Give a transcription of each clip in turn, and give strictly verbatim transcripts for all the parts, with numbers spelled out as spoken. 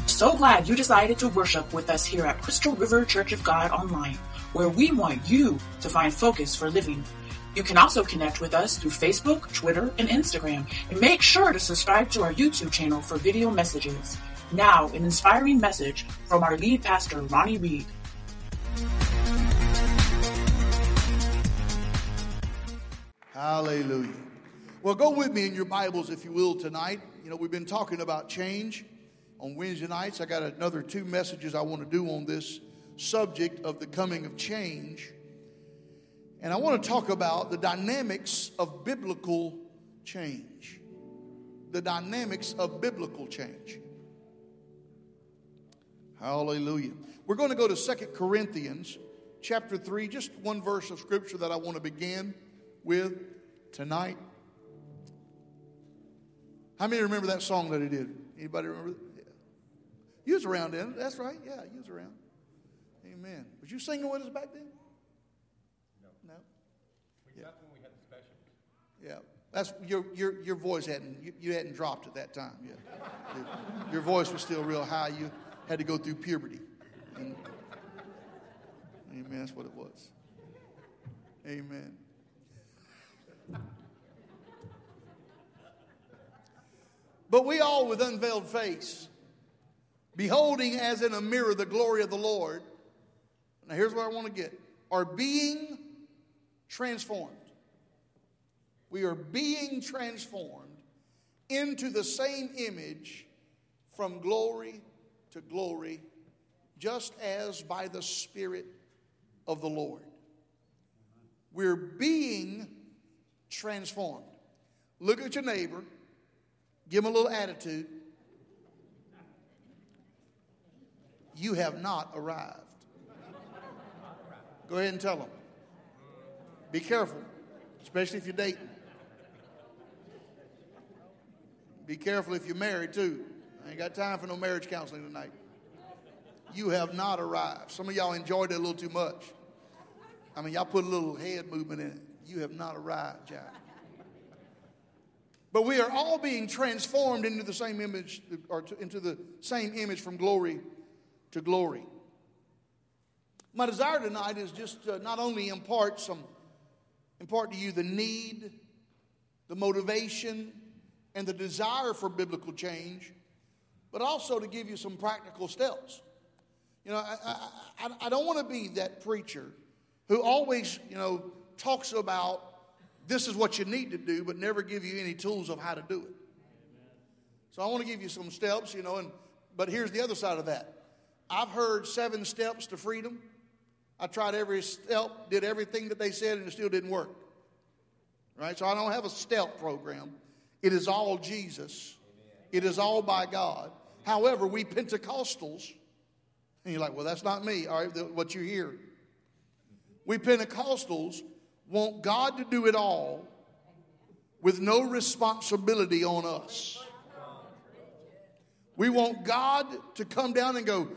So glad you decided to worship with us here at Crystal River Church of God Online, where we want you to find focus for living. You can also connect with us through Facebook, Twitter, and Instagram, and make sure to subscribe to our YouTube channel for video messages. Now, an inspiring message from our lead pastor, Ronnie Reed. Hallelujah. Well, go with me in your Bibles, if you will, tonight. You know, we've been talking about change on Wednesday nights. I got another two messages I want to do on this subject of the coming of change. And I want to talk about the dynamics of biblical change. The dynamics of biblical change. Hallelujah. We're going to go to Second Corinthians chapter three, just one verse of scripture that I want to begin with tonight. How many remember that song that he did? Anybody remember? Yeah. You was around then. That's right. Yeah, you was around. Amen. Was you singing with us back then? No. No. We got when we had the specials. Yeah. That's your your your voice hadn't you, you hadn't dropped at that time. Yeah. your, your voice was still real high. You had to go through puberty. And, amen. That's what it was. Amen. But we all with unveiled face, beholding as in a mirror the glory of the Lord. Now here's what I want to get. Are being transformed. We are being transformed into the same image from glory to glory, just as by the Spirit of the Lord. We're being transformed. Look at your neighbor. Give him a little attitude. You have not arrived. Go ahead and tell him. Be careful, especially if you're dating. Be careful if you're married too. I ain't got time for no marriage counseling tonight. You have not arrived. Some of y'all enjoyed it a little too much. I mean, y'all put a little head movement in it. You have not arrived, Jack. But we are all being transformed into the same image, or to, into the same image from glory to glory. My desire tonight is just to not only impart some, impart to you the need, the motivation, and the desire for biblical change, but also to give you some practical steps. You know, I, I, I don't want to be that preacher who always, you know, talks about this is what you need to do, but never give you any tools of how to do it. So I want to give you some steps, you know, and but here's the other side of that. I've heard seven steps to freedom. I tried every step, did everything that they said, and it still didn't work. Right? So I don't have a step program. It is all Jesus. It is all by God. However, we Pentecostals, and you're like, well, that's not me. All right, what you hear. We Pentecostals want God to do it all with no responsibility on us. We want God to come down and go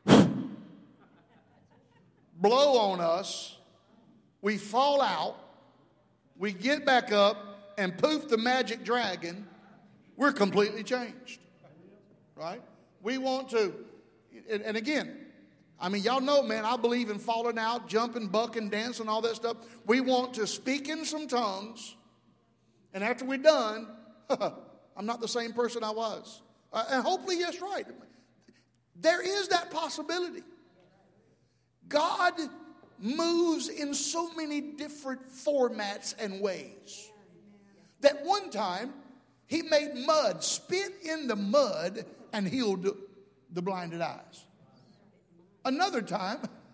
blow on us. We fall out. We get back up and poof the magic dragon. We're completely changed. Right? We want to, and, and again, I mean, y'all know, man, I believe in falling out, jumping, bucking, dancing, all that stuff. We want to speak in some tongues, and after we're done, I'm not the same person I was. Uh, and hopefully, yes, right. There is that possibility. God moves in so many different formats and ways that one time he made mud, spit in the mud, and healed the blinded eyes. Another time,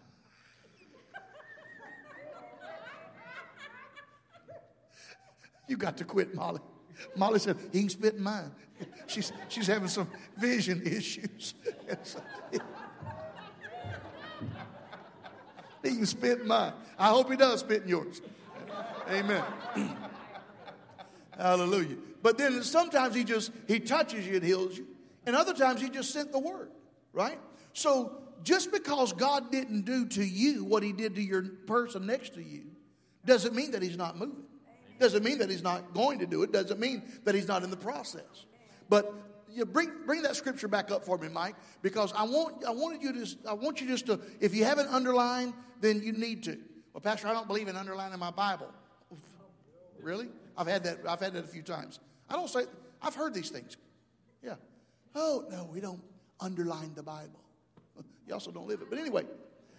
you got to quit, Molly. Molly said, he can spit in mine. She's, she's having some vision issues. He can spit in mine. I hope he does spit in yours. Amen. Hallelujah. But then sometimes he just, he touches you and heals you. And other times he just sent the word, right? So just because God didn't do to you what he did to your person next to you doesn't mean that he's not moving. Doesn't mean that he's not going to do it. Doesn't mean that he's not in the process. But you bring bring that scripture back up for me, Mike, because I want I wanted you to I want you just to, if you haven't underlined, then you need to. Well, Pastor, I don't believe in underlining my Bible. Really? I've had that I've had that a few times. I don't say I've heard these things. Yeah. Oh, no, we don't underline the Bible. You also don't live it. But anyway,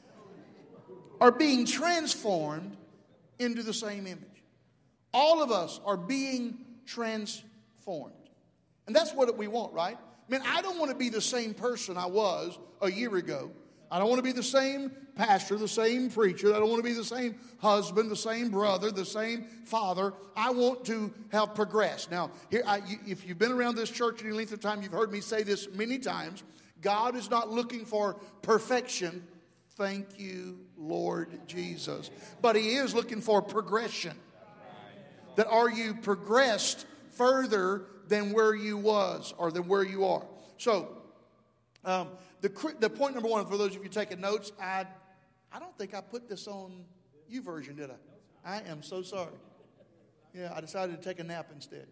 are being transformed into the same image. All of us are being transformed. And that's what we want, right? Man, I don't want to be the same person I was a year ago. I don't want to be the same pastor, the same preacher. I don't want to be the same husband, the same brother, the same father. I want to have progressed. Now, here, I, you, if you've been around this church any length of time, you've heard me say this many times. God is not looking for perfection. Thank you, Lord Jesus. But He is looking for progression. That are you progressed further than where you was or than where you are? So, um, the the point number one, for those of you taking notes, I I don't think I put this on YouVersion, did I? I am so sorry. Yeah, I decided to take a nap instead.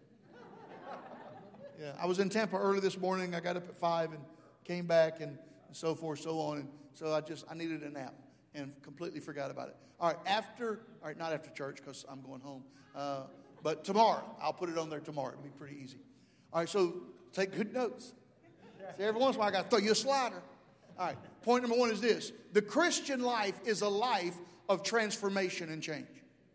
Yeah, I was in Tampa early this morning. I got up at five and came back and so forth, so on. And so I just, I needed a nap and completely forgot about it. All right, after, all right, not after church because I'm going home. Uh, but tomorrow, I'll put it on there tomorrow. It'll be pretty easy. All right, so take good notes. See, every once in a while, I got to throw you a slider. All right, point number one is this. The Christian life is a life of transformation and change.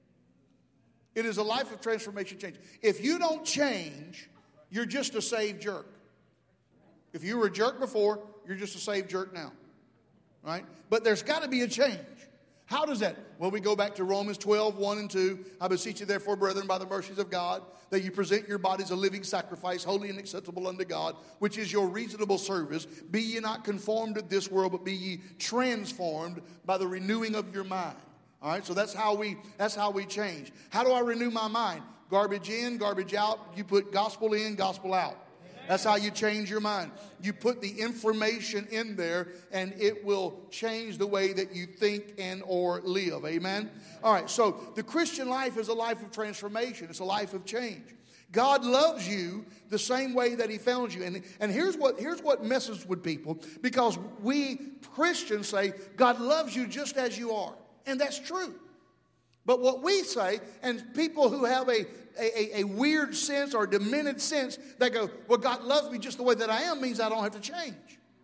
It is a life of transformation and change. If you don't change, you're just a saved jerk. If you were a jerk before, you're just a saved jerk now. Right? But there's got to be a change. How does that? Well, we go back to Romans twelve, one and two. I beseech you, therefore, brethren, by the mercies of God, that you present your bodies a living sacrifice, holy and acceptable unto God, which is your reasonable service. Be ye not conformed to this world, but be ye transformed by the renewing of your mind. All right, so that's how we that's how we change. How do I renew my mind? Garbage in, garbage out. You put gospel in, gospel out. That's how you change your mind. You put the information in there and it will change the way that you think and or live. Amen? All right, so the Christian life is a life of transformation. It's a life of change. God loves you the same way that He found you. And, and here's what, here's what messes with people. Because we Christians say, God loves you just as you are. And that's true. But what we say, and people who have a, a, a weird sense or demented sense, they go, well, God loves me just the way that I am means I don't have to change.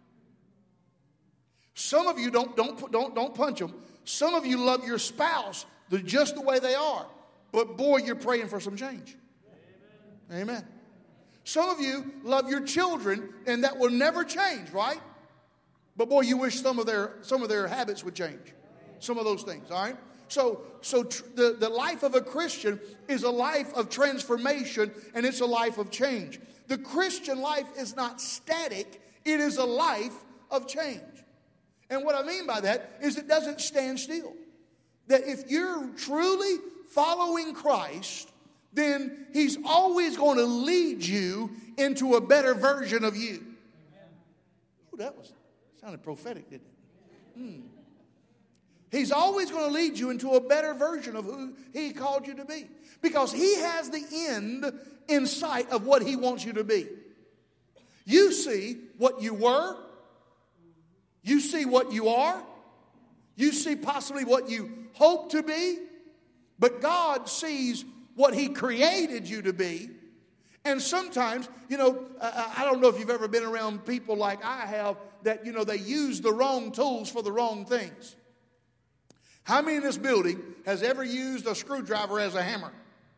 Some of you don't, don't, don't, don't punch them. Some of you love your spouse just the way they are. But boy, you're praying for some change. Amen. Amen. Some of you love your children and that will never change, right? But boy, you wish some of their, some of their habits would change. Some of those things, all right? So, so tr- the, the life of a Christian is a life of transformation and it's a life of change. The Christian life is not static. It is a life of change. And what I mean by that is it doesn't stand still. That if you're truly following Christ, then He's always going to lead you into a better version of you. Oh, that was sounded prophetic, didn't it? Hmm. He's always going to lead you into a better version of who He called you to be. Because He has the end in sight of what He wants you to be. You see what you were. You see what you are. You see possibly what you hope to be. But God sees what He created you to be. And sometimes, you know, I don't know if you've ever been around people like I have that, you know, they use the wrong tools for the wrong things. How many in this building has ever used a screwdriver as a hammer?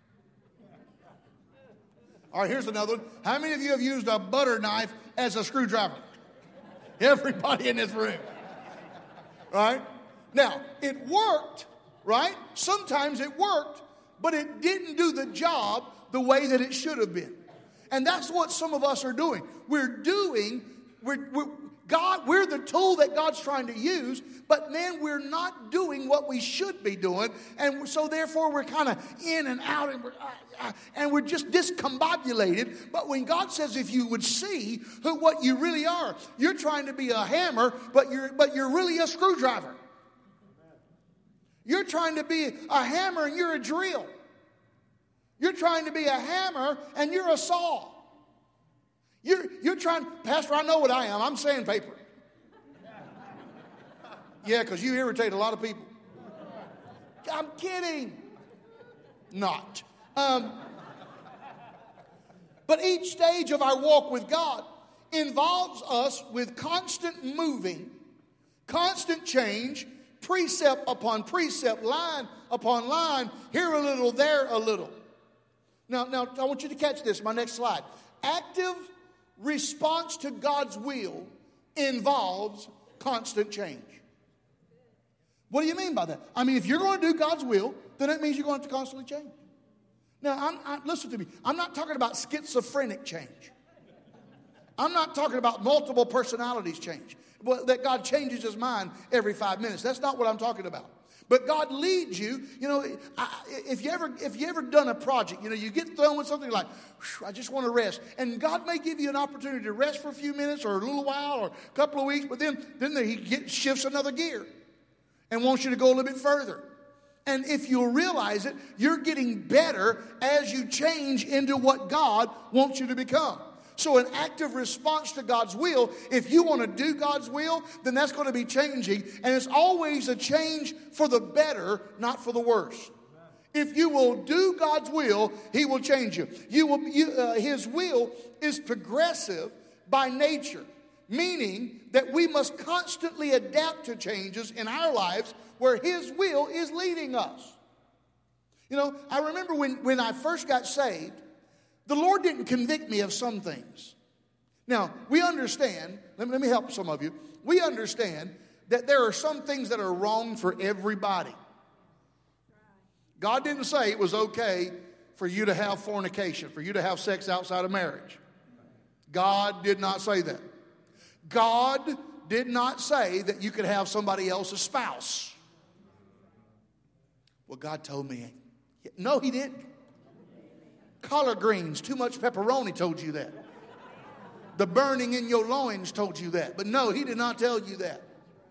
All right, here's another one. How many of you have used a butter knife as a screwdriver? Everybody in this room. Right? Now, it worked, right? Sometimes it worked, but it didn't do the job the way that it should have been. And that's what some of us are doing. We're doing, we're, we're God, we're the tool that God's trying to use, but man, we're not doing what we should be doing, and so therefore we're kind of in and out, and we're, uh, uh, and we're just discombobulated. But when God says, if you would see who, what you really are, you're trying to be a hammer, but you're but you're really a screwdriver. You're trying to be a hammer, and you're a drill. You're trying to be a hammer, and you're a saw. You're, you're trying, Pastor, I know what I am. I'm sandpaper. Yeah, because you irritate a lot of people. I'm kidding. Not. Um, but each stage of our walk with God involves us with constant moving, constant change, precept upon precept, line upon line, here a little, there a little. Now, now I want you to catch this, my next slide. Active response to God's will involves constant change. What do you mean by that? I mean, if you're going to do God's will, then that means you're going to have to constantly change. Now, I'm, I, listen to me. I'm not talking about schizophrenic change. I'm not talking about multiple personalities change. Well, that God changes his mind every five minutes. That's not what I'm talking about. But God leads you. You know, I, if you ever if you ever done a project, you know, you get thrown with something like, I just want to rest. And God may give you an opportunity to rest for a few minutes or a little while or a couple of weeks, but then, then he get, shifts another gear and wants you to go a little bit further. And if you'll realize it, you're getting better as you change into what God wants you to become. So an active response to God's will, if you want to do God's will, then that's going to be changing. And it's always a change for the better, not for the worse. If you will do God's will, he will change you. You will. You, uh, his will is progressive by nature, meaning that we must constantly adapt to changes in our lives where his will is leading us. You know, I remember when, when I first got saved, the Lord didn't convict me of some things. Now, we understand, let me, let me help some of you. We understand that there are some things that are wrong for everybody. God didn't say it was okay for you to have fornication, for you to have sex outside of marriage. God did not say that. God did not say that you could have somebody else's spouse. Well, God told me. No, he didn't. Collard greens, too much pepperoni told you that. The burning in your loins told you that. But no, he did not tell you that.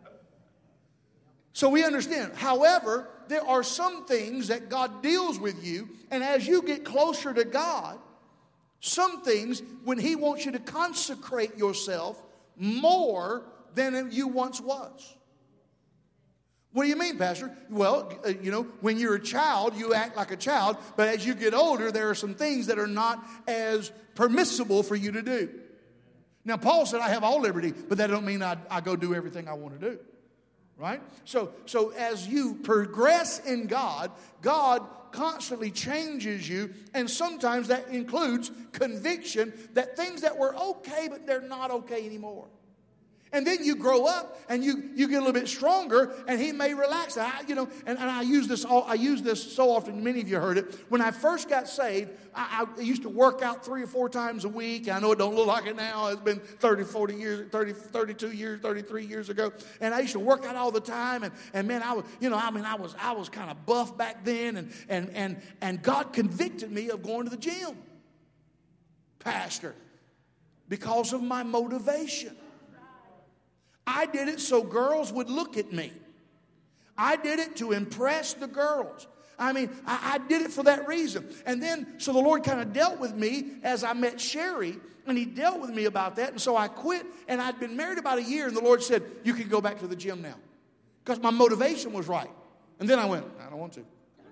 So we understand. However, there are some things that God deals with you. And as you get closer to God, some things when he wants you to consecrate yourself more than you once was. What do you mean, Pastor? Well, uh, you know, when you're a child, you act like a child. But as you get older, there are some things that are not as permissible for you to do. Now, Paul said, I have all liberty, but that don't mean I, I go do everything I want to do. Right? So, so as you progress in God, God constantly changes you. And sometimes that includes conviction that things that were okay, but they're not okay anymore. And then you grow up and you, you get a little bit stronger, and he may relax. I, you know, and, and I use this all, I use this so often. Many of you heard it. When I first got saved, I, I used to work out three or four times a week. I know it don't look like it now. It's been thirty, forty years, thirty, thirty-two years, thirty-three years ago. And I used to work out all the time. And, and man, I was, you know, I mean, I was, I was kind of buff back then. And, and, and, and God convicted me of going to the gym, Pastor, because of my motivation. I did it so girls would look at me. I did it to impress the girls. I mean, I, I did it for that reason. And then, so the Lord kind of dealt with me as I met Sherry, and he dealt with me about that. And so I quit, and I'd been married about a year, and the Lord said, you can go back to the gym now. Because my motivation was right. And then I went, I don't want to.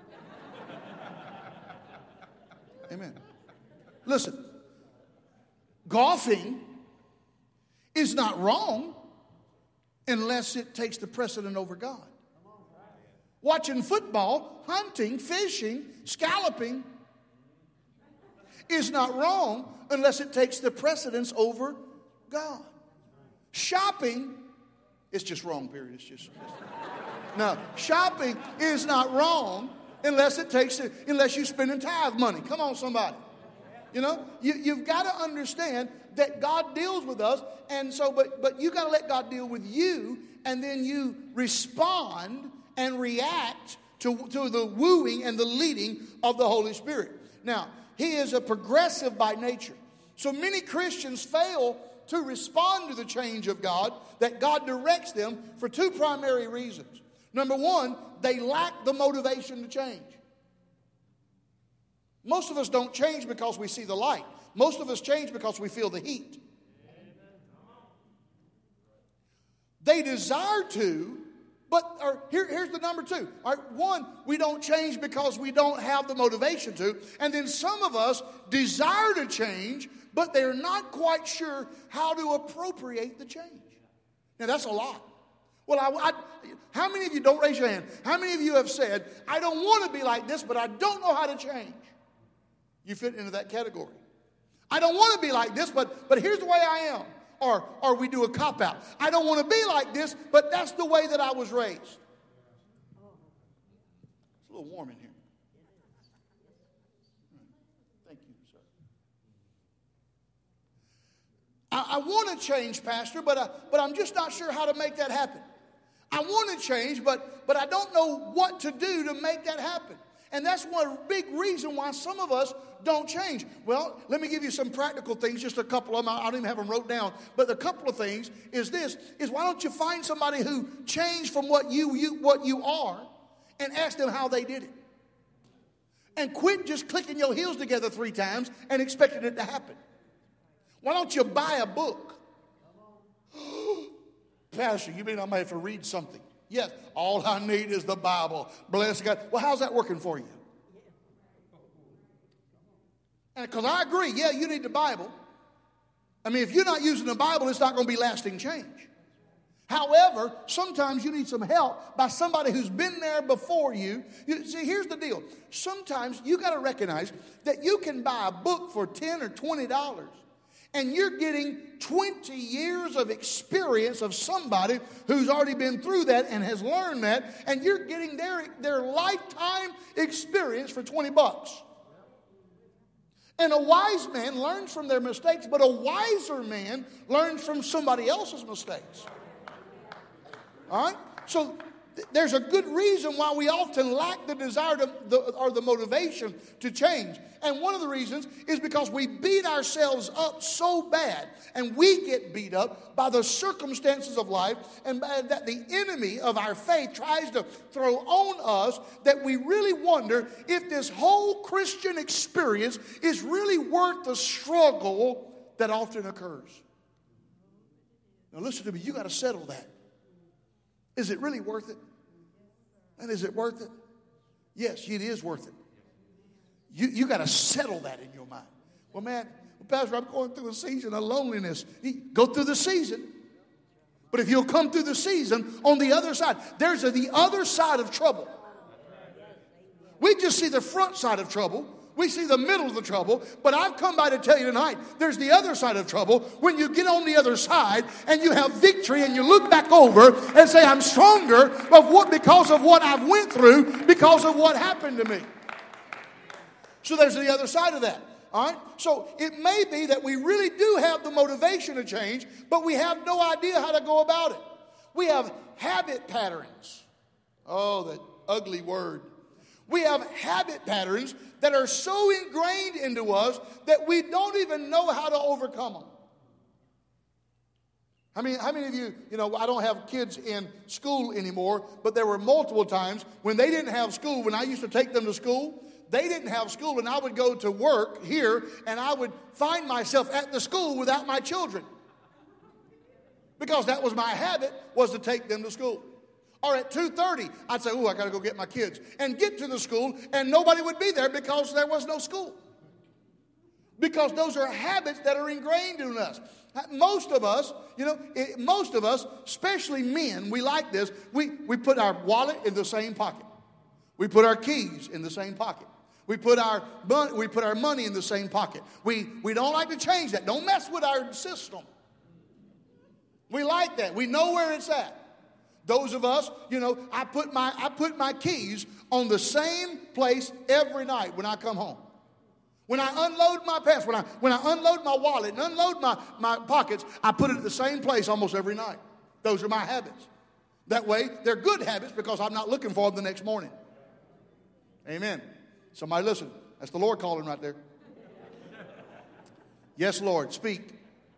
Amen. Listen, golfing is not wrong unless it takes the precedent over God. Watching football, hunting, fishing, scalloping is not wrong unless it takes the precedence over God. Shopping, it's just wrong, period. It's just, just no. Shopping is not wrong unless it takes it, unless you're spending tithe money. Come on, somebody. You know, you, you've got to understand that God deals with us, and so, but but you got to let God deal with you, and then you respond and react to, to the wooing and the leading of the Holy Spirit. Now, he is a progressive by nature. So many Christians fail to respond to the change of God, that God directs them for two primary reasons. Number one, they lack the motivation to change. Most of us don't change because we see the light. most of us change because we feel the heat. They desire to, but or here, here's the number two. All right, one, we don't change because we don't have the motivation to. And then some of us desire to change, but they're not quite sure how to appropriate the change. Now, that's a lot. Well, I, I, how many of you, don't raise your hand, how many of you have said, I don't want to be like this, but I don't know how to change? You fit into that category. I don't want to be like this, but, but here's the way I am. Or, or we do a cop-out. I don't want to be like this, but that's the way that I was raised. It's a little warm in here. Thank you, sir. I, I want to change, Pastor, but, I, but I'm just not sure how to make that happen. I want to change, but, but I don't know what to do to make that happen. And that's one big reason why some of us don't change. Well, let me give you some practical things, just a couple of them. I don't even have them wrote down. But a couple of things is this, is why don't you find somebody who changed from what you, you, what you are and ask them how they did it. And quit just clicking your heels together three times and expecting it to happen. Why don't you buy a book? Pastor, you mean I may have to read something? Yes, all I need is the Bible. Bless God. Well, how's that working for you? Because I agree, yeah, you need the Bible. I mean, if you're not using the Bible, it's not going to be lasting change. However, sometimes you need some help by somebody who's been there before you. You see, here's the deal. Sometimes you got to recognize that you can buy a book for ten or twenty dollars. And you're getting twenty years of experience of somebody who's already been through that and has learned that. And you're getting their, their lifetime experience for twenty bucks. And a wise man learns from their mistakes, but a wiser man learns from somebody else's mistakes. All right? So th- there's a good reason why we often lack the desire to, the, or the motivation to change. And one of the reasons is because we beat ourselves up so bad, and we get beat up by the circumstances of life, and that the enemy of our faith tries to throw on us, that we really wonder if this whole Christian experience is really worth the struggle that often occurs. Now listen to me, you got to settle that. Is it really worth it? And is it worth it? Yes, it is worth it. You, you got to settle that in your mind. Well, man, Pastor, I'm going through a season of loneliness. Go through the season. But if you'll come through the season, on the other side, there's a, the other side of trouble. We just see the front side of trouble. We see the middle of the trouble. But I've come by to tell you tonight, there's the other side of trouble. When you get on the other side and you have victory and you look back over and say, I'm stronger of what, because of what I've went through, because of what happened to me. So there's the other side of that. All right? So it may be that we really do have the motivation to change, but we have no idea how to go about it. We have habit patterns. Oh, that ugly word. We have habit patterns that are so ingrained into us that we don't even know how to overcome them. How many, how many of you, you know, I don't have kids in school anymore, but there were multiple times when they didn't have school, when I used to take them to school, they didn't have school, and I would go to work here, and I would find myself at the school without my children. Because that was my habit, was to take them to school. Or at two thirty, I'd say, oh, I got to go get my kids. And get to the school, and nobody would be there because there was no school. Because those are habits that are ingrained in us. Most of us, you know, most of us, especially men, we like this. We, we put our wallet in the same pocket. We put our keys in the same pocket. We put our we put our money in the same pocket. We, we don't like to change that. Don't mess with our system. We like that. We know where it's at. Those of us, you know, I put my I put my keys on the same place every night when I come home. When I unload my pants, when I when I unload my wallet and unload my, my pockets, I put it at the same place almost every night. Those are my habits. That way, they're good habits because I'm not looking for them the next morning. Amen. Somebody listen. That's the Lord calling right there. Yes, Lord, speak.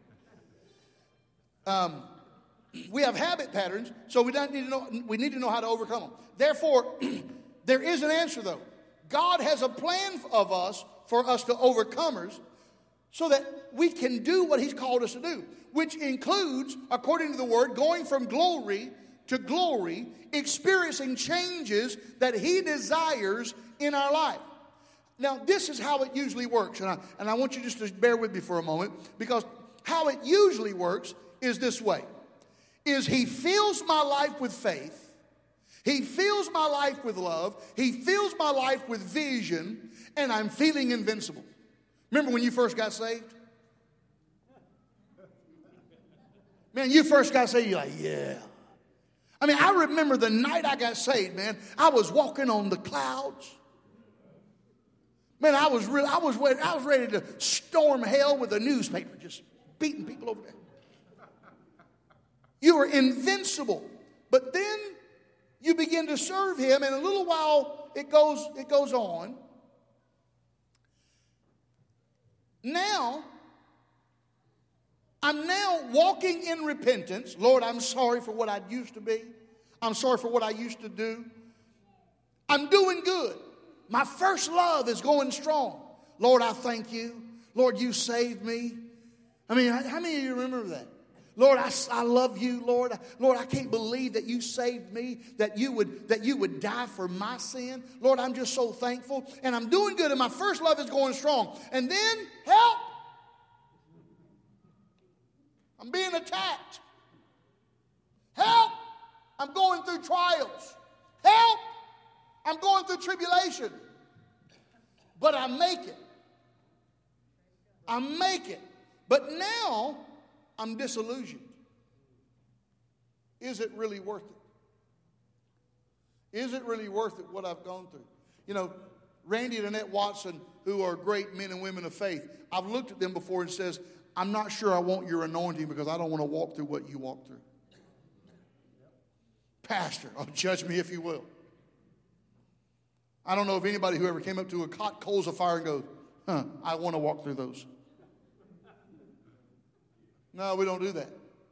Um, we have habit patterns, so we don't need to know. We need to know how to overcome them. Therefore, there is an answer, though. God has a plan of us for us to overcomers, so that we can do what He's called us to do, which includes, according to the Word, going from glory to glory, experiencing changes that He desires in our life. Now, this is how it usually works, and I, and I want you just to bear with me for a moment, because how it usually works is this way, is He fills my life with faith, He fills my life with love, He fills my life with vision, and I'm feeling invincible. Remember when you first got saved? Man, you first got saved, you're like, yeah. I mean, I remember the night I got saved, man, I was walking on the clouds. Man, I was really, I was ready, I was ready to storm hell with a newspaper, just beating people over there. You were invincible. But then you begin to serve Him, and a little while it goes, it goes on. Now, I'm now walking in repentance. Lord, I'm sorry for what I used to be. I'm sorry for what I used to do. I'm doing good. My first love is going strong. Lord, I thank you. Lord, you saved me. I mean, how many of you remember that? Lord, I, I love you, Lord. Lord, I can't believe that you saved me, that you would that you would die for my sin. Lord, I'm just so thankful. And I'm doing good, and my first love is going strong. And then, help! I'm being attacked. Help! I'm going through trials. Help! I'm going through tribulation. But I make it. I make it. But now, I'm disillusioned. Is it really worth it? Is it really worth it, what I've gone through? You know, Randy and Annette Watson, who are great men and women of faith, I've looked at them before and says, I'm not sure I want your anointing because I don't want to walk through what you walk through. Pastor, oh, judge me if you will. I don't know if anybody who ever came up to a hot coals of fire and goes, huh, I want to walk through those. No, we don't do that.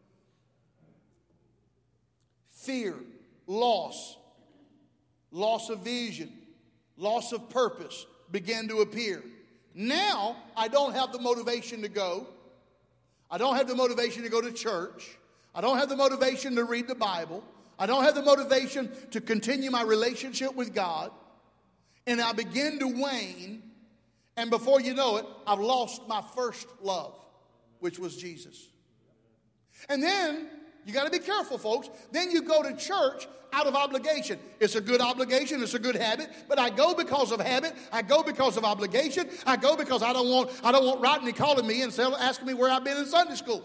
Fear, loss, loss of vision, loss of purpose began to appear. Now, I don't have the motivation to go. I don't have the motivation to go to church. I don't have the motivation to read the Bible. I don't have the motivation to continue my relationship with God. And I begin to wane. And before you know it, I've lost my first love, which was Jesus. And then, you got to be careful, folks. Then you go to church out of obligation. It's a good obligation. It's a good habit. But I go because of habit. I go because of obligation. I go because I don't want I don't want Rodney calling me and asking me where I've been in Sunday school.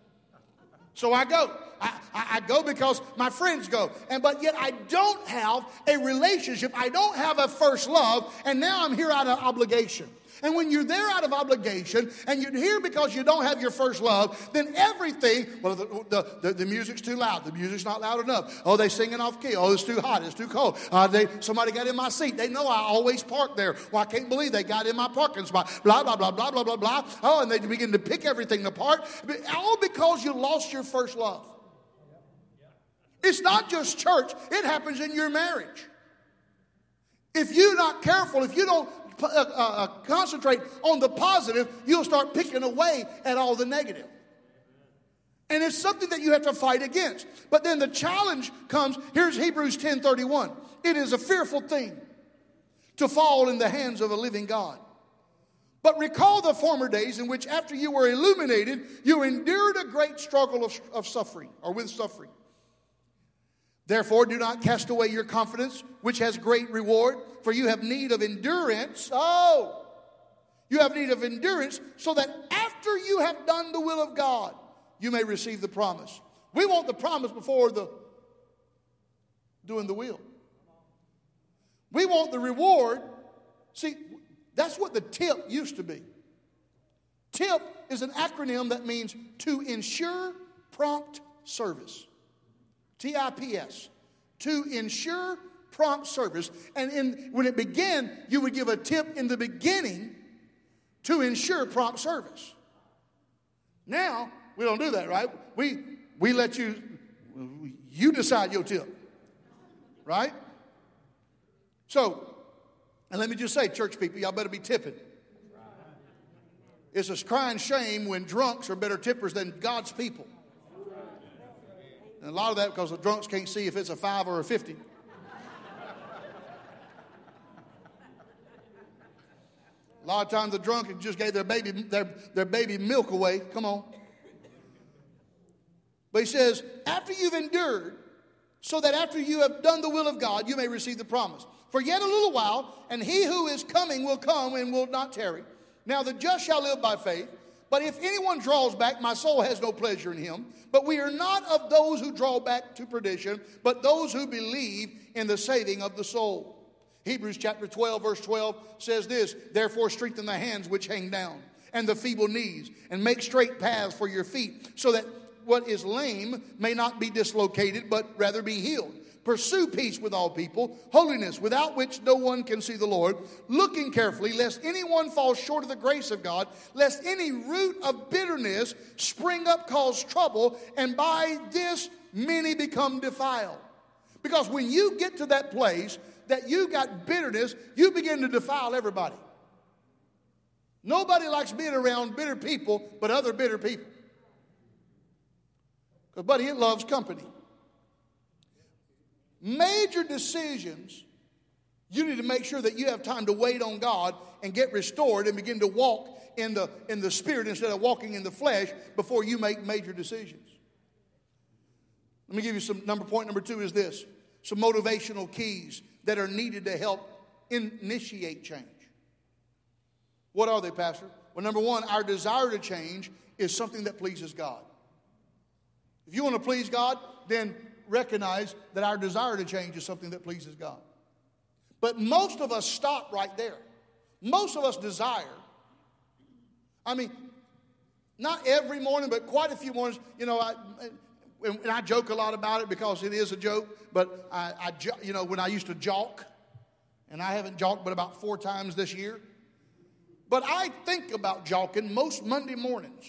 So I go. I, I, I go because my friends go. And but yet I don't have a relationship. I don't have a first love. And now I'm here out of obligation. And when you're there out of obligation and you're here because you don't have your first love, then everything, well, the, the, the, the music's too loud. The music's not loud enough. Oh, they're singing off key. Oh, it's too hot. It's too cold. Uh, they, somebody got in my seat. They know I always park there. Well, I can't believe they got in my parking spot. Blah, blah, blah, blah, blah, blah, blah. Oh, and they begin to pick everything apart. All because you lost your first love. It's not just church. It happens in your marriage. If you're not careful, if you don't Uh, uh, concentrate on the positive, you'll start picking away at all the negative. And it's something that you have to fight against. But then the challenge comes, here's Hebrews ten thirty-one. It is a fearful thing to fall in the hands of a living God. But recall the former days in which after you were illuminated, you endured a great struggle of, of suffering, or with suffering. Therefore, do not cast away your confidence, which has great reward, for you have need of endurance. Oh, you have need of endurance, so that after you have done the will of God, you may receive the promise. We want the promise before the doing the will. We want the reward. See, that's what the TIP used to be. TIP is an acronym that means to ensure prompt service. T I P S, to ensure prompt service. And in, when it began, you would give a tip in the beginning to ensure prompt service. Now, we don't do that, right? We, we let you, you decide your tip, right? So, and let me just say, church people, y'all better be tipping. It's a crying shame when drunks are better tippers than God's people. And a lot of that because the drunks can't see if it's a five or a fifty. A lot of times the drunk just gave their baby their, their baby milk away. Come on. But he says, after you've endured, so that after you have done the will of God, you may receive the promise. For yet a little while, and he who is coming will come and will not tarry. Now the just shall live by faith. But if anyone draws back, my soul has no pleasure in him. But we are not of those who draw back to perdition, but those who believe in the saving of the soul. Hebrews chapter twelve, verse twelve says this, therefore strengthen the hands which hang down, and the feeble knees, and make straight paths for your feet, so that what is lame may not be dislocated, but rather be healed. Pursue peace with all people, holiness, without which no one can see the Lord, looking carefully, lest anyone fall short of the grace of God, lest any root of bitterness spring up, cause trouble, and by this many become defiled. Because when you get to that place that you got bitterness, you begin to defile everybody. Nobody likes being around bitter people but other bitter people. Because, buddy, it loves company. Major decisions, you need to make sure that you have time to wait on God and get restored and begin to walk in the, in the Spirit instead of walking in the flesh before you make major decisions. Let me give you some, number point number two is this. Some motivational keys that are needed to help initiate change. What are they, Pastor? Well, number one, our desire to change is something that pleases God. If you want to please God, then recognize that our desire to change is something that pleases God. But most of us stop right there. Most of us desire. I mean, not every morning, but quite a few mornings. You know, I, and I joke a lot about it because it is a joke. But I, I, you know, when I used to jog, and I haven't jogged but about four times this year. But I think about jogging most Monday mornings,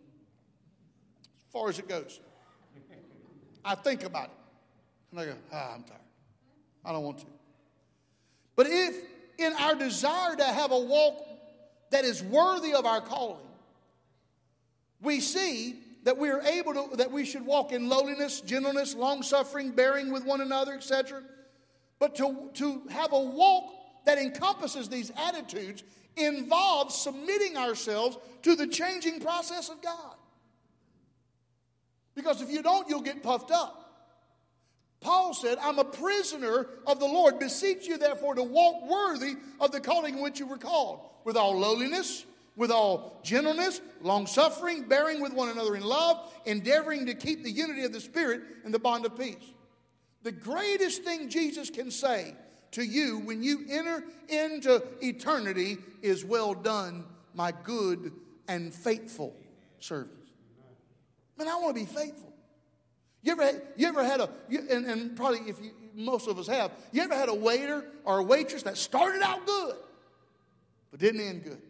as far as it goes. I think about it. And I go, ah, I'm tired. I don't want to. But if in our desire to have a walk that is worthy of our calling, we see that we are able to, that we should walk in lowliness, gentleness, long-suffering, bearing with one another, et cetera. But to, to have a walk that encompasses these attitudes involves submitting ourselves to the changing process of God. Because if you don't, you'll get puffed up. Paul said, I'm a prisoner of the Lord. Beseech you, therefore, to walk worthy of the calling in which you were called, with all lowliness, with all gentleness, long-suffering, bearing with one another in love, endeavoring to keep the unity of the Spirit in the bond of peace. The greatest thing Jesus can say to you when you enter into eternity is, well done, my good and faithful servant. Man, I want to be faithful. You ever had, you ever had a, you, and, and probably if you, most of us have, you ever had a waiter or a waitress that started out good, but didn't end good?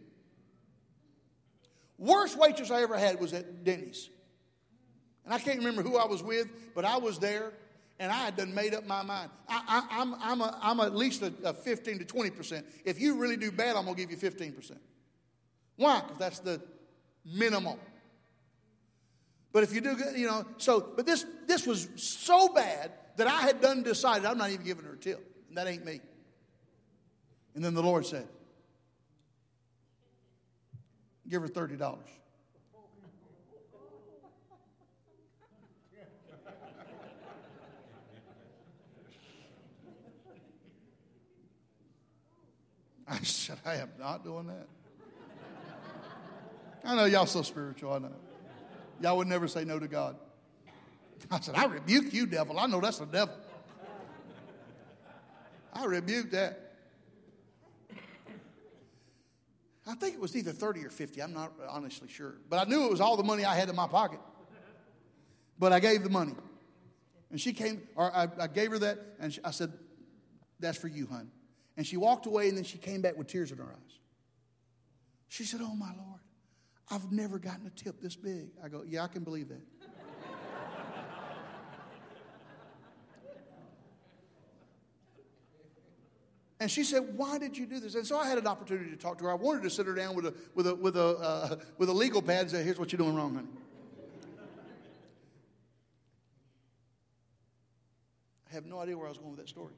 Worst waitress I ever had was at Denny's. And I can't remember who I was with, but I was there, and I had done made up my mind. I, I, I'm, I'm, a, I'm at least a, a fifteen to twenty percent. If you really do bad, I'm going to give you fifteen percent. Why? Because that's the minimum. But if you do good, you know, so, but this this was so bad that I had done decided I'm not even giving her a tip. And that ain't me. And then the Lord said, give her thirty dollars. I said, I am not doing that. I know y'all so spiritual, I know. Y'all would never say no to God. I said, I rebuke you, devil. I know that's the devil. I rebuke that. I think it was either thirty or fifty. I'm not honestly sure. But I knew it was all the money I had in my pocket. But I gave the money. And she came, or I, I gave her that, and she, I said, that's for you, hon. And she walked away, and then she came back with tears in her eyes. She said, oh, my Lord. I've never gotten a tip this big. I go, yeah, I can believe that. And she said, why did you do this? And so I had an opportunity to talk to her. I wanted to sit her down with a, with a, with a, uh, with a legal pad and say, here's what you're doing wrong, honey. I have no idea where I was going with that story.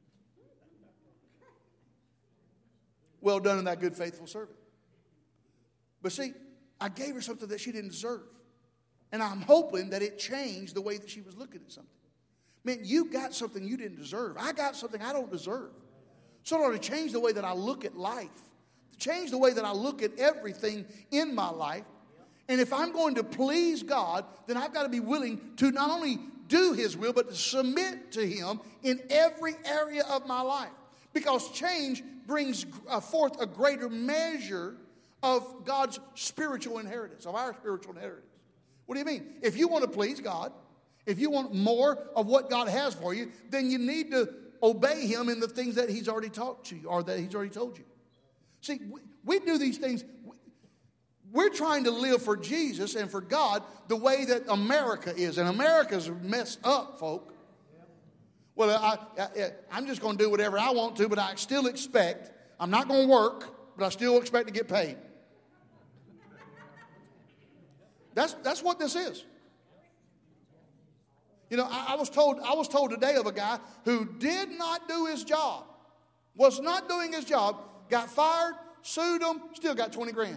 Well done in that good, faithful servant. But see, I gave her something that she didn't deserve. And I'm hoping that it changed the way that she was looking at something. Man, you got something you didn't deserve. I got something I don't deserve. So it ought to change the way that I look at life. Change the way that I look at everything in my life. And if I'm going to please God, then I've got to be willing to not only do His will, but to submit to Him in every area of my life. Because change brings forth a greater measure of God's spiritual inheritance, of our spiritual inheritance. What do you mean? If you want to please God, if you want more of what God has for you, then you need to obey Him in the things that He's already taught you or that He's already told you. See, we, we do these things. We're trying to live for Jesus and for God the way that America is. And America's messed up, folk. Well, I, I, I'm just going to do whatever I want to, but I still expect, I'm not going to work, but I still expect to get paid. That's, that's what this is. You know, I, I was told I was told today of a guy who did not do his job, was not doing his job, got fired, sued him, still got twenty grand.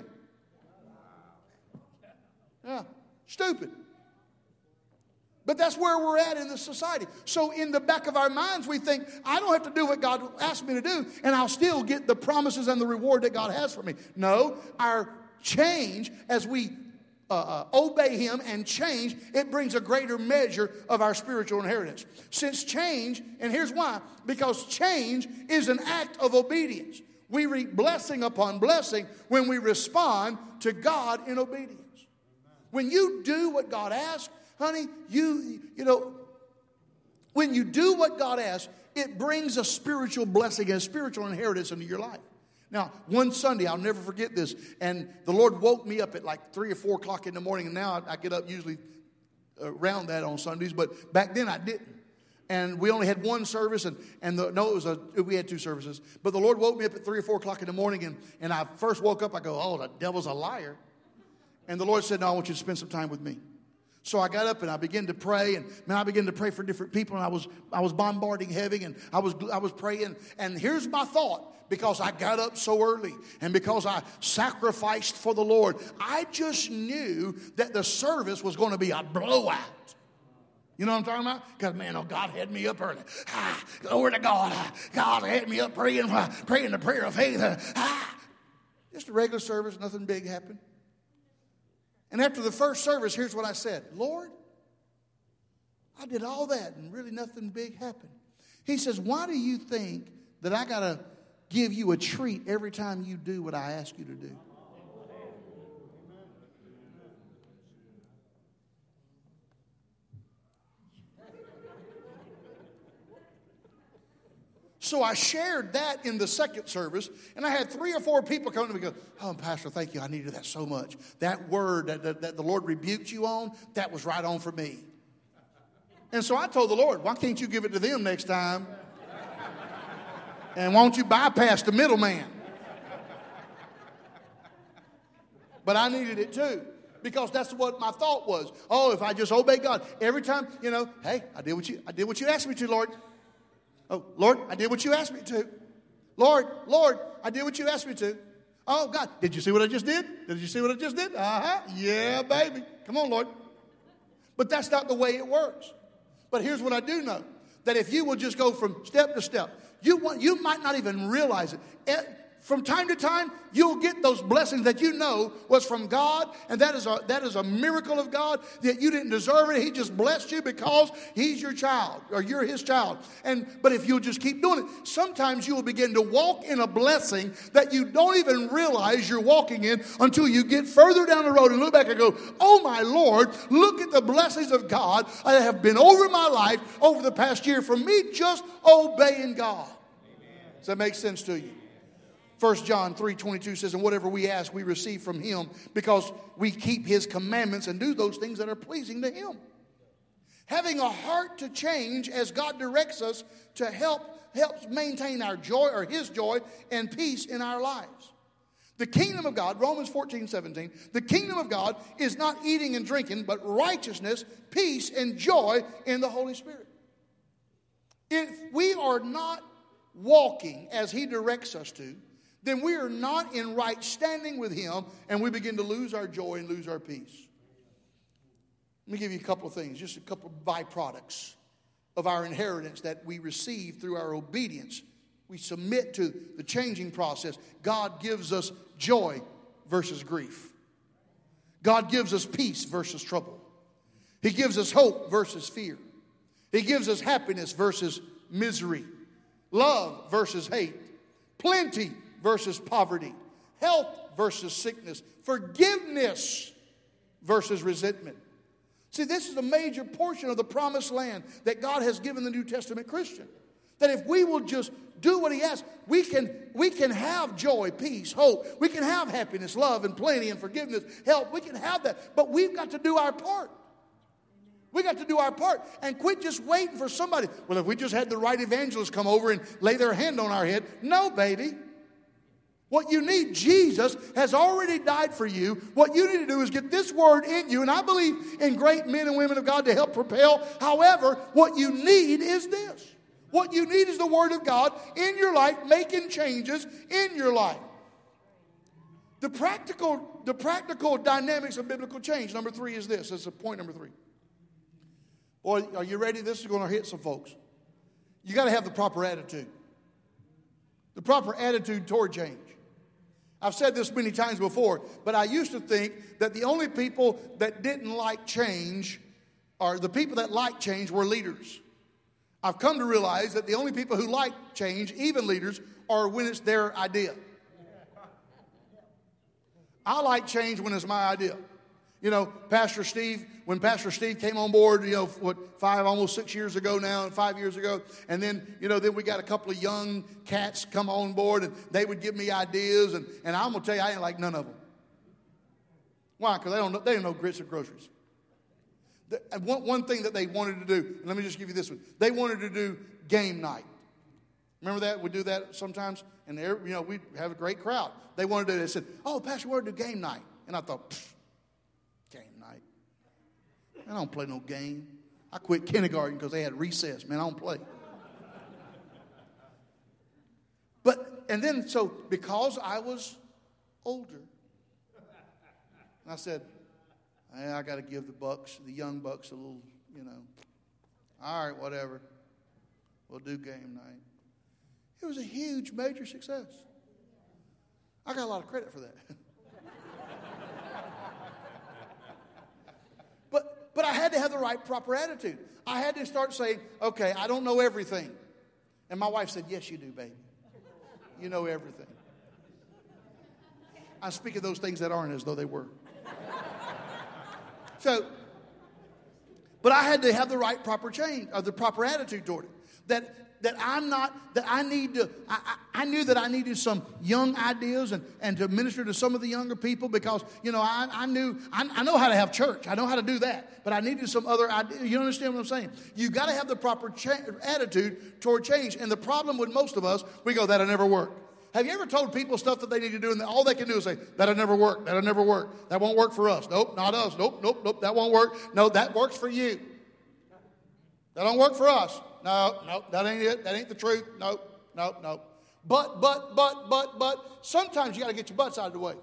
Yeah, stupid. But that's where we're at in this society. So in the back of our minds, we think, I don't have to do what God asked me to do, and I'll still get the promises and the reward that God has for me. No, our change as we uh, uh, obey Him and change, it brings a greater measure of our spiritual inheritance. Since change, and here's why, because change is an act of obedience. We reap blessing upon blessing when we respond to God in obedience. When you do what God asks, honey, you, you know, when you do what God asks, it brings a spiritual blessing and a spiritual inheritance into your life. Now, one Sunday, I'll never forget this, and the Lord woke me up at like three or four o'clock in the morning, and now I, I get up usually around that on Sundays, but back then I didn't. And we only had one service, and, and the, no, it was a, we had two services. But the Lord woke me up at three or four o'clock in the morning, and, and I first woke up, I go, oh, the devil's a liar. And the Lord said, no, I want you to spend some time with me. So I got up and I began to pray, and man, I began to pray for different people, and I was I was bombarding heaven, and I was I was praying. And here's my thought, because I got up so early and because I sacrificed for the Lord, I just knew that the service was going to be a blowout. You know what I'm talking about? Because, man, oh, God had me up early. Ah, glory to God. Ah, God had me up praying, praying the prayer of faith. Ah, just a regular service, nothing big happened. And after the first service, here's what I said. Lord, I did all that and really nothing big happened. He says, why do you think that I got to give you a treat every time you do what I ask you to do? So I shared that in the second service, and I had three or four people come to me and go, oh, Pastor, thank you. I needed that so much. That word that, that, that the Lord rebuked you on, that was right on for me. And so I told the Lord, why can't you give it to them next time? And won't you bypass the middleman? But I needed it too, because that's what my thought was. Oh, if I just obey God every time, you know, hey, I did what you, I did what you asked me to, Lord. Oh, Lord, I did what you asked me to. Lord, Lord, I did what you asked me to. Oh, God, did you see what I just did? Did you see what I just did? Uh-huh. Yeah, baby. Come on, Lord. But that's not the way it works. But here's what I do know. That if you will just go from step to step, you want, you might not even realize it. From time to time, you'll get those blessings that you know was from God, and that is a that is a miracle of God, that you didn't deserve it. He just blessed you because He's your child, or you're His child. And but if you'll just keep doing it, sometimes you will begin to walk in a blessing that you don't even realize you're walking in until you get further down the road and look back and go, oh my Lord, look at the blessings of God that have been over my life over the past year from me just obeying God. Amen. Does that make sense to you? First John three twenty-two says, and whatever we ask, we receive from Him because we keep His commandments and do those things that are pleasing to Him. Having a heart to change as God directs us to help helps maintain our joy or his joy and peace in our lives. The kingdom of God, Romans fourteen seventeen, the kingdom of God is not eating and drinking, but righteousness, peace, and joy in the Holy Spirit. If we are not walking as he directs us to, then we are not in right standing with him, and we begin to lose our joy and lose our peace. Let me give you a couple of things, just a couple of byproducts of our inheritance that we receive through our obedience. We submit to the changing process. God gives us joy versus grief. God gives us peace versus trouble. He gives us hope versus fear. He gives us happiness versus misery. Love versus hate. Plenty versus poverty. Health versus sickness. Forgiveness versus resentment. See, this is a major portion of the promised land that God has given the New Testament Christian. That if we will just do what he asks, we can, we can have joy, peace, hope. We can have happiness, love, and plenty, and forgiveness, help. We can have that. But we've got to do our part. We got to do our part and quit just waiting for somebody. Well, if we just had the right evangelist come over and lay their hand on our head. No, baby. What you need, Jesus has already died for you. What you need to do is get this word in you. And I believe in great men and women of God to help propel. However, what you need is this. What you need is the word of God in your life, making changes in your life. The practical, the practical dynamics of biblical change, number three, is this. This is point number three. Boy, are you ready? This is going to hit some folks. You got to have the proper attitude. The proper attitude toward change. I've said this many times before, but I used to think that the only people that didn't like change, or the people that like change, were leaders. I've come to realize that the only people who like change, even leaders, are when it's their idea. I like change when it's my idea. You know, Pastor Steve, when Pastor Steve came on board, you know, what, five, almost six years ago now, and five years ago, and then, you know, then we got a couple of young cats come on board, and they would give me ideas, and, and I'm going to tell you, I ain't like none of them. Why? Because they don't know, they don't know grits or groceries. The, and one, one thing that they wanted to do, and let me just give you this one, they wanted to do game night. Remember that? We do that sometimes, and there, you know, we have a great crowd. They wanted to do it. They said, oh, Pastor, we want to do game night. And I thought, pfft. I don't play no game. I quit kindergarten because they had recess. Man, I don't play. But, and then, so, because I was older, I said, hey, I got to give the bucks, the young bucks, a little, you know, all right, whatever. We'll do game night. It was a huge, major success. I got a lot of credit for that. But I had to have the right, proper attitude. I had to start saying, okay, I don't know everything. And my wife said, yes, you do, baby. You know everything. I speak of those things that aren't as though they were. So, but I had to have the right, proper change, or the proper attitude toward it. That that I'm not, that I need to, I, I, I knew that I needed some young ideas and, and to minister to some of the younger people because, you know, I, I knew, I, I know how to have church. I know how to do that. But I needed some other ideas. You understand what I'm saying? You got to have the proper cha- attitude toward change. And the problem with most of us, we go, that'll never work. Have you ever told people stuff that they need to do and all they can do is say, that'll never work, that'll never work. That won't work for us. Nope, not us. Nope, nope, nope, that won't work. No, that works for you. That don't work for us. No, no, that ain't it. That ain't the truth. No, no, no. But, but, but, but, but, sometimes you got to get your butts out of the way.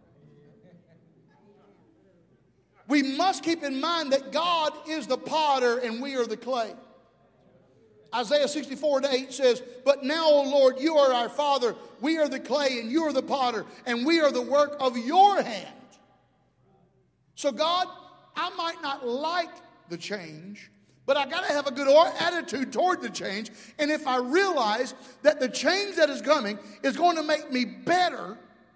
We must keep in mind that God is the potter and we are the clay. Isaiah sixty-four and eight says, but now, O Lord, you are our Father. We are the clay and you are the potter and we are the work of your hand. So God, I might not like the change, but I got to have a good attitude toward the change. And if I realize that the change that is coming is going to make me better,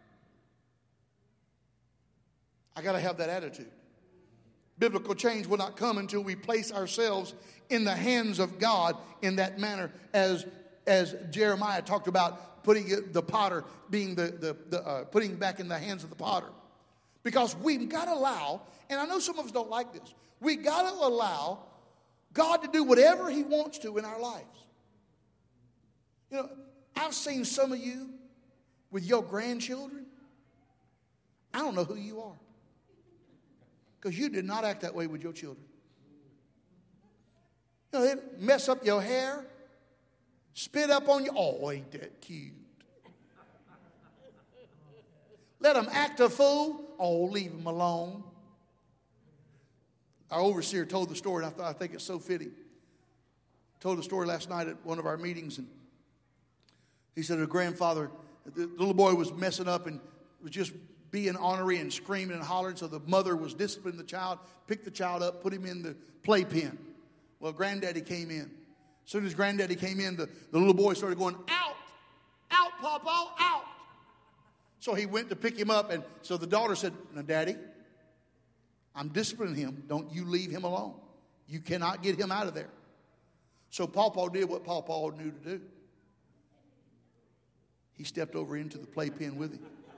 I got to have that attitude. Biblical change will not come until we place ourselves in the hands of God in that manner, as as Jeremiah talked about putting the potter being the, the, the uh, putting back in the hands of the potter. Because we've got to allow, and I know some of us don't like this, we got to allow God to do whatever He wants to in our lives. You know, I've seen some of you with your grandchildren. I don't know who you are, because you did not act that way with your children. You know, they mess up your hair, spit up on you. Oh, ain't that cute? Let them act a fool. Oh, leave them alone. Our overseer told the story, and I, thought, I think it's so fitting. Told the story last night at one of our meetings, and he said her grandfather, the little boy was messing up and was just being ornery and screaming and hollering, so the mother was disciplining the child, picked the child up, put him in the playpen. Well, granddaddy came in. As soon as granddaddy came in, the, the little boy started going, out, out, Papa, out. So he went to pick him up, and so the daughter said, now, Daddy, I'm disciplining him. Don't you leave him alone. You cannot get him out of there. So Pawpaw did what Pawpaw knew to do. He stepped over into the playpen with him.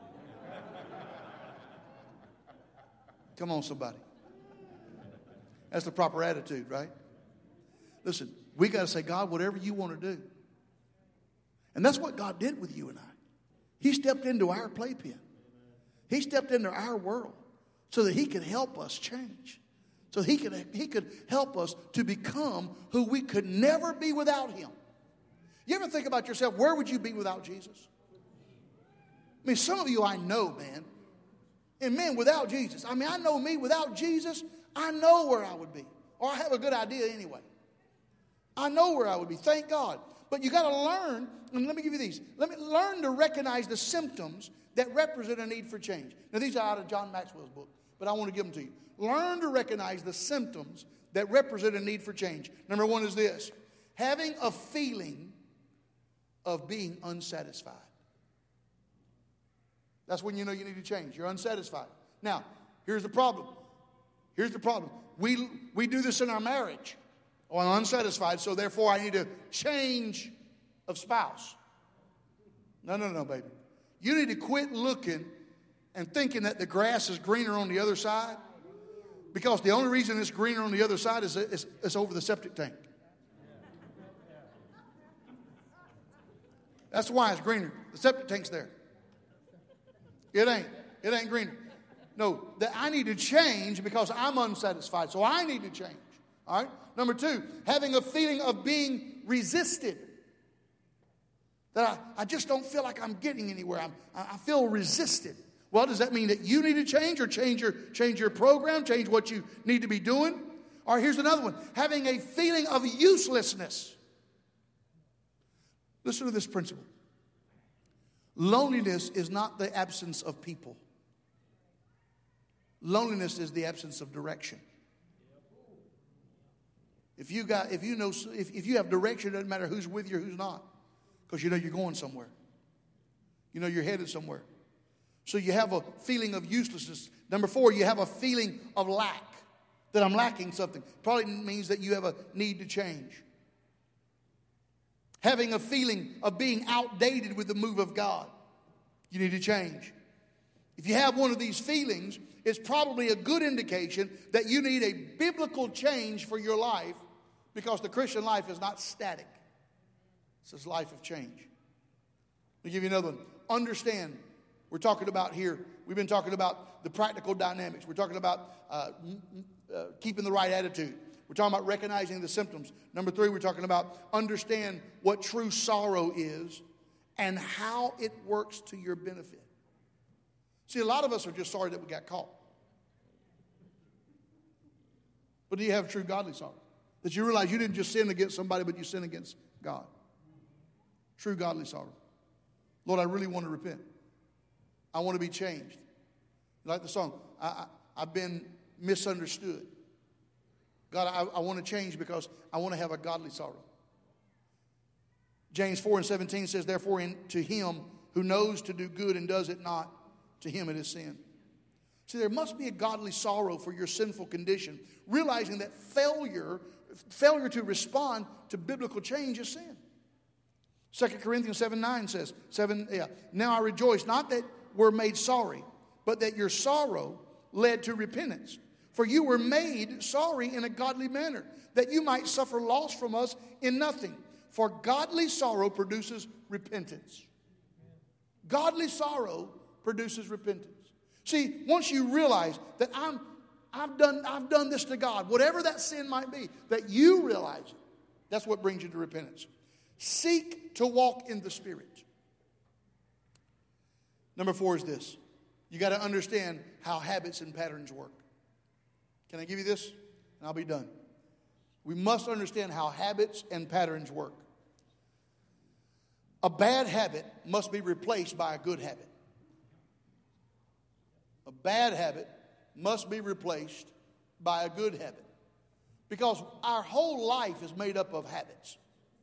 Come on, somebody. That's the proper attitude, right? Listen, we got to say, God, whatever you want to do. And that's what God did with you and I. He stepped into our playpen. He stepped into our world so that He could help us change. So he could, he could help us to become who we could never be without Him. You ever think about yourself, where would you be without Jesus? I mean, some of you I know, man. And man, without Jesus. I mean, I know me, without Jesus, I know where I would be. Or I have a good idea anyway. I know where I would be. Thank God. But you got to learn, and let me give you these. Let me learn to recognize the symptoms that represent a need for change. Now, these are out of John Maxwell's book, but I want to give them to you. Learn to recognize the symptoms that represent a need for change. Number one is this: having a feeling of being unsatisfied. That's when you know you need to change. You're unsatisfied. Now, here's the problem. Here's the problem. We, we do this in our marriage. Oh, I'm unsatisfied, so therefore I need a change of spouse. No, no, no, baby. You need to quit looking and thinking that the grass is greener on the other side, because the only reason it's greener on the other side is it's, it's over the septic tank. That's why it's greener. The septic tank's there. It ain't. It ain't greener. No, that I need to change because I'm unsatisfied. So I need to change. All right? Number two, having a feeling of being resisted. That I, I just don't feel like I'm getting anywhere. I'm, I feel resisted. Well, does that mean that you need to change or change your, change your program, change what you need to be doing? Or here's another one. Having a feeling of uselessness. Listen to this principle. Loneliness is not the absence of people. Loneliness is the absence of direction. If you got, if you know, if, if you have direction, it doesn't matter who's with you or who's not, because you know you're going somewhere. You know you're headed somewhere. So you have a feeling of uselessness. Number four, you have a feeling of lack, that I'm lacking something. Probably means that you have a need to change. Having a feeling of being outdated with the move of God. You need to change. If you have one of these feelings, it's probably a good indication that you need a biblical change for your life, because the Christian life is not static. It's a life of change. Let me give you another one. Understand, we're talking about here, we've been talking about the practical dynamics. We're talking about uh, uh, keeping the right attitude. We're talking about recognizing the symptoms. Number three, we're talking about understand what true sorrow is and how it works to your benefit. See, a lot of us are just sorry that we got caught. But do you have true godly sorrow? That you realize you didn't just sin against somebody, but you sin against God. True godly sorrow. Lord, I really want to repent. I want to be changed. Like the song, I, I, I've been misunderstood. God, I, I want to change because I want to have a godly sorrow. James four and seventeen says, therefore, in, to him who knows to do good and does it not, to him it is sin. See, there must be a godly sorrow for your sinful condition, realizing that failure, failure to respond to biblical change is sin. Second Corinthians seven nine says, seven, yeah, now I rejoice, not that we're made sorry, but that your sorrow led to repentance. For you were made sorry in a godly manner, that you might suffer loss from us in nothing. For godly sorrow produces repentance. Godly sorrow produces repentance. See, once you realize that I'm, I've done, I've done this to God, whatever that sin might be, that you realize it, that's what brings you to repentance. Seek to walk in the Spirit. Number four is this. You got to understand how habits and patterns work. Can I give you this? And I'll be done. We must understand how habits and patterns work. A bad habit must be replaced by a good habit. A bad habit must be replaced by a good habit. Because our whole life is made up of habits.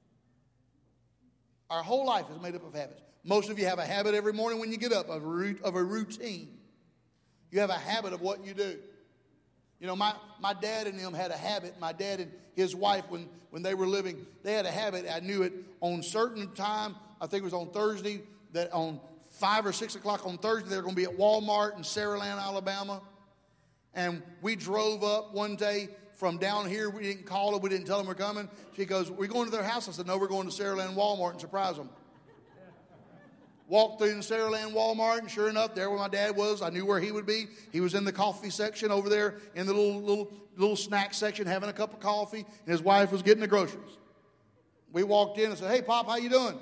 Our whole life is made up of habits. Most of you have a habit every morning when you get up of a, of a routine. You have a habit of what you do. You know, my, my dad and them had a habit. My dad and his wife, when, when they were living, they had a habit. I knew it on certain time. I think it was on Thursday, that on five or six o'clock on Thursday, they were going to be at Walmart in Saraland, Alabama. And we drove up one day from down here. We didn't call them. We didn't tell them we're coming. She goes, "We're going to their house." I said, "No, we're going to Saraland Walmart and surprise them." Walked through the Saraland Walmart, and sure enough, there where my dad was, I knew where he would be. He was in the coffee section over there in the little little little snack section having a cup of coffee, and his wife was getting the groceries. We walked in and said, "Hey, Pop, how you doing?"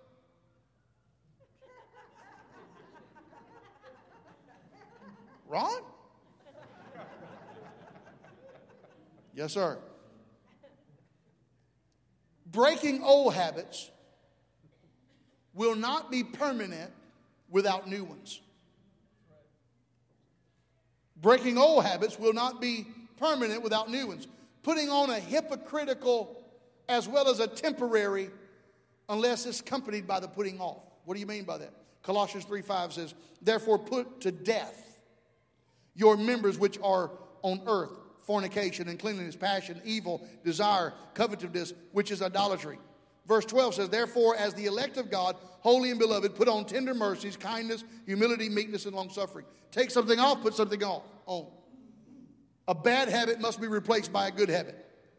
"Ron?" "Yes, sir." Breaking old habits will not be permanent without new ones. Breaking old habits will not be permanent without new ones. Putting on a hypocritical as well as a temporary unless it's accompanied by the putting off. What do you mean by that? Colossians three five says, "Therefore put to death your members which are on earth, fornication, uncleanness, passion, evil, desire, covetousness, which is idolatry." Verse twelve says, "Therefore, as the elect of God, holy and beloved, put on tender mercies, kindness, humility, meekness, and long-suffering." Take something off, put something on. on. A bad habit must be replaced by a good habit.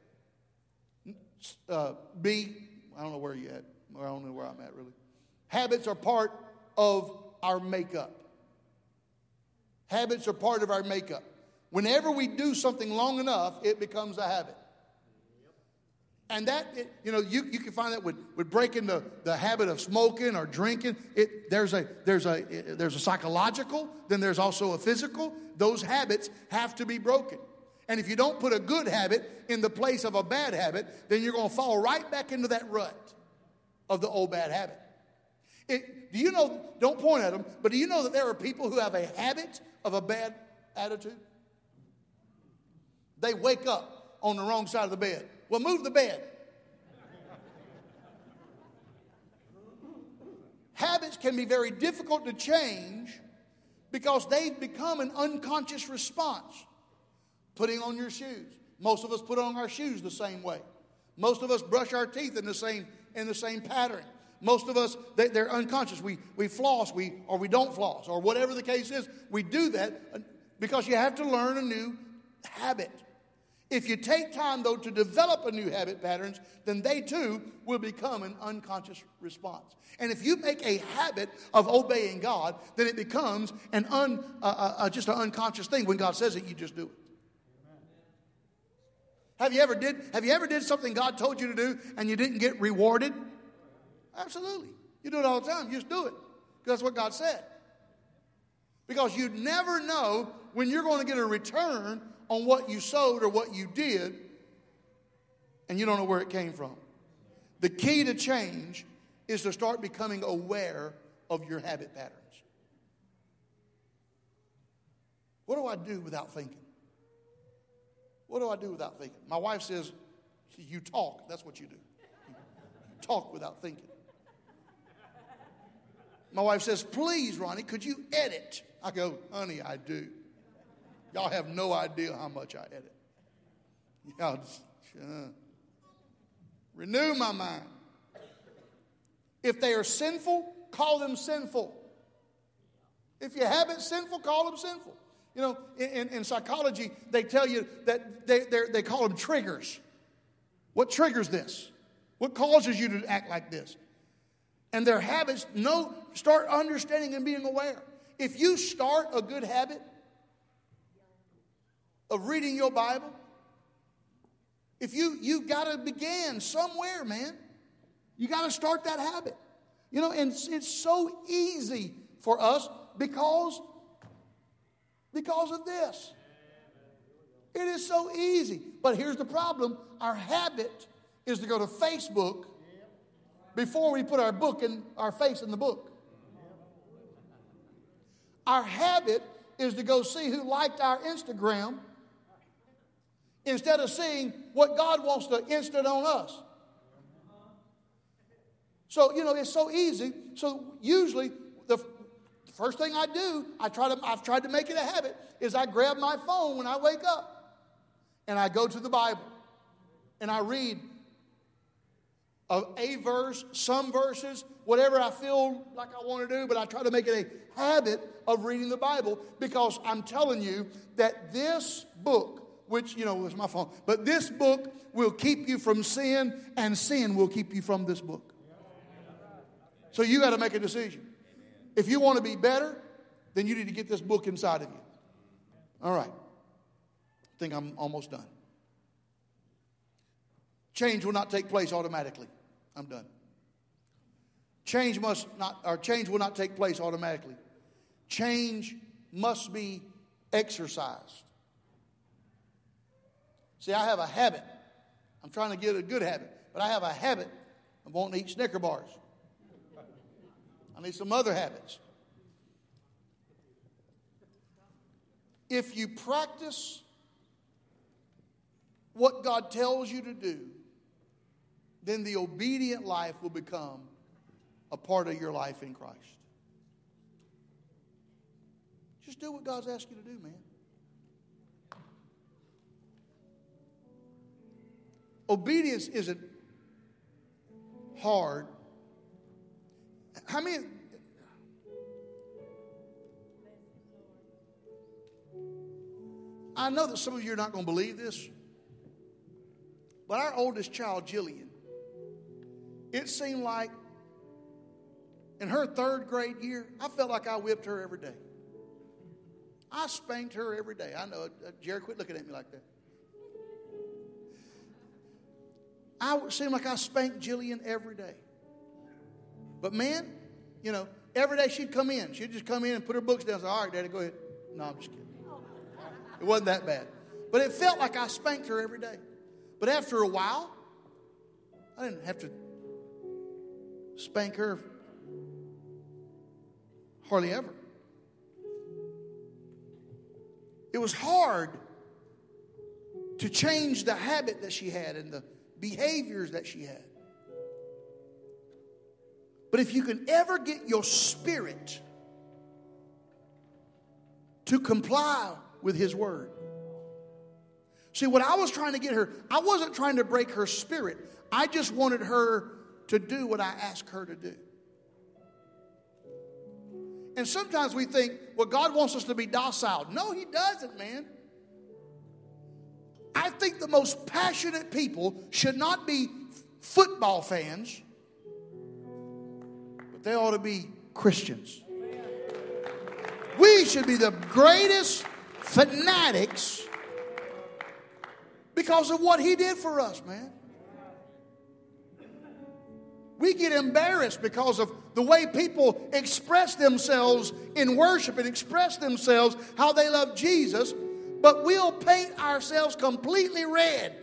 Uh, B, I don't know where you're at. I don't know where I'm at, really. Habits are part of our makeup. Habits are part of our makeup. Whenever we do something long enough, it becomes a habit. And that, it, you know, you, you can find that with, with breaking the, the habit of smoking or drinking. It, there's a there's a there's a psychological, then there's also a physical. Those habits have to be broken. And if you don't put a good habit in the place of a bad habit, then you're going to fall right back into that rut of the old bad habit. It, do you know, don't point at them, but do you know that there are people who have a habit of a bad attitude? They wake up on the wrong side of the bed. Well, move the bed. Habits can be very difficult to change because they've become an unconscious response. Putting on your shoes. Most of us put on our shoes the same way. Most of us brush our teeth in the same in the same pattern. Most of us, they, they're unconscious. We we floss, we or we don't floss, or whatever the case is. We do that because you have to learn a new habit. If you take time, though, to develop a new habit patterns, then they, too, will become an unconscious response. And if you make a habit of obeying God, then it becomes an un, uh, uh, just an unconscious thing. When God says it, you just do it. Have you ever did, have you ever did something God told you to do and you didn't get rewarded? Absolutely. You do it all the time. You just do it. Because that's what God said. Because you never know when you're going to get a return on what you sowed or what you did, and you don't know where it came from. The key to change is to start becoming aware of your habit patterns. What do I do without thinking? What do I do without thinking? My wife says, you talk. That's what you do. You talk without thinking. My wife says, please, Ronnie, could you edit? I go, honey, I do. Y'all have no idea how much I edit. Y'all just, uh, renew my mind. If they are sinful, call them sinful. If your habit's sinful, call them sinful. You know, in, in psychology, they tell you that they, they call them triggers. What triggers this? What causes you to act like this? And their habits, no, start understanding and being aware. If you start a good habit of reading your Bible, if you, you got to begin somewhere, man. You got to start that habit. You know, and it's, it's so easy for us because, because of this. It is so easy. But here's the problem. Our habit is to go to Facebook before we put our book in our face in the book. Our habit is to go see who liked our Instagram instead of seeing what God wants to instant on us. So, you know, it's so easy. So usually the first thing I do, I try to, I've tried to make it a habit, is I grab my phone when I wake up and I go to the Bible and I read a, a verse, some verses, whatever I feel like I want to do, but I try to make it a habit of reading the Bible because I'm telling you that this book, which, you know, is my phone, but this book will keep you from sin and sin will keep you from this book. So you got to make a decision. If you want to be better, then you need to get this book inside of you. All right. I think I'm almost done. Change will not take place automatically. I'm done. Change must not, or change will not take place automatically. Change must be exercised. See, I have a habit. I'm trying to get a good habit, but I have a habit of wanting to eat Snicker bars. I need some other habits. If you practice what God tells you to do, then the obedient life will become a part of your life in Christ. Just do what God's asked you to do, man. Obedience isn't hard. How many? I know that some of you are not going to believe this, but our oldest child, Jillian, it seemed like in her third grade year, I felt like I whipped her every day. I spanked her every day. I know, uh, Jerry, quit looking at me like that. I it seemed like I spanked Jillian every day. But man, you know, every day she'd come in. She'd just come in and put her books down and say, all right, Daddy, go ahead. No, I'm just kidding. It wasn't that bad. But it felt like I spanked her every day. But after a while, I didn't have to spank her hardly ever. It was hard to change the habit that she had and the behaviors that she had. But if you can ever get your spirit to comply with His word. See, what I was trying to get her, I wasn't trying to break her spirit. I just wanted her to do what I asked her to do. And sometimes we think, well, God wants us to be docile. No, He doesn't, man. I think the most passionate people should not be football fans, but they ought to be Christians. We should be the greatest fanatics because of what He did for us, man. We get embarrassed because of the way people express themselves in worship and express themselves how they love Jesus, but we'll paint ourselves completely red.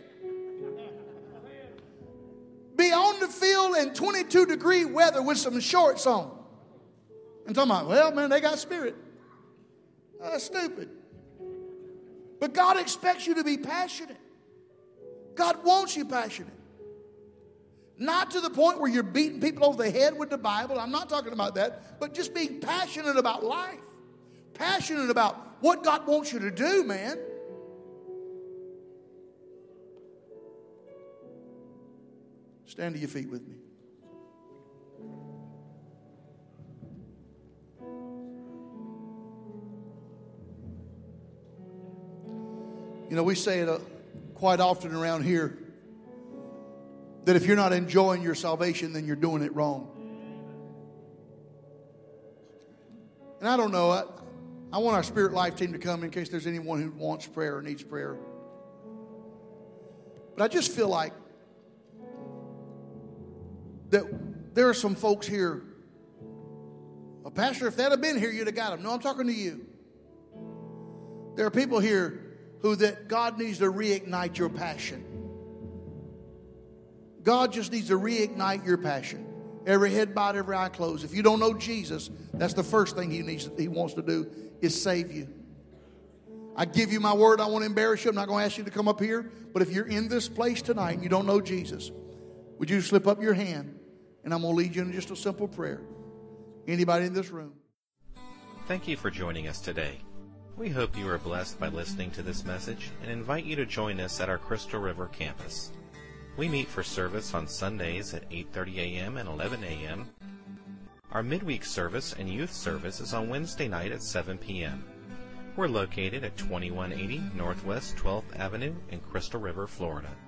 Be on the field in twenty-two degree weather with some shorts on. And talking about, well, man, they got spirit. Oh, that's stupid. But God expects you to be passionate. God wants you passionate. Not to the point where you're beating people over the head with the Bible. I'm not talking about that. But just being passionate about life. Passionate about what God wants you to do, man. Stand to your feet with me. You know, we say it uh, quite often around here that if you're not enjoying your salvation, then you're doing it wrong. And I don't know, I, I want our Spirit Life team to come in case there's anyone who wants prayer or needs prayer. But I just feel like that there are some folks here. Well, Pastor, if that had been here, you'd have got them. No, I'm talking to you. There are people here who that God needs to reignite your passion. God just needs to reignite your passion. Every head bowed, every eye closed. If you don't know Jesus, that's the first thing he needs, he wants to do is save you. I give you my word. I won't embarrass you. I'm not going to ask you to come up here. But if you're in this place tonight and you don't know Jesus, would you slip up your hand? And I'm going to lead you in just a simple prayer. Anybody in this room? Thank you for joining us today. We hope you are blessed by listening to this message and invite you to join us at our Crystal River campus. We meet for service on Sundays at eight thirty a.m. and eleven a.m. Our midweek service and youth service is on Wednesday night at seven p.m. We're located at twenty-one eighty Northwest twelfth Avenue in Crystal River, Florida.